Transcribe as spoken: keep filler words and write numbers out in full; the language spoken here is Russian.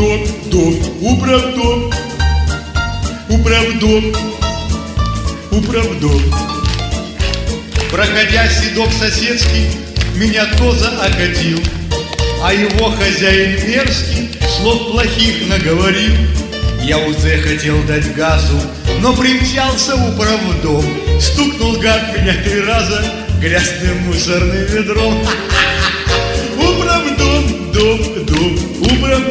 управдом, дом, управдом, управдом, управдом. Проходя седок соседский, меня тоже окатил, а его хозяин мерзкий слов плохих наговорил. Я уже хотел дать газу, но примчался управдом. Стукнул гад меня три раза грязным мусорным ведром. Управдом, дом, дом, управдом.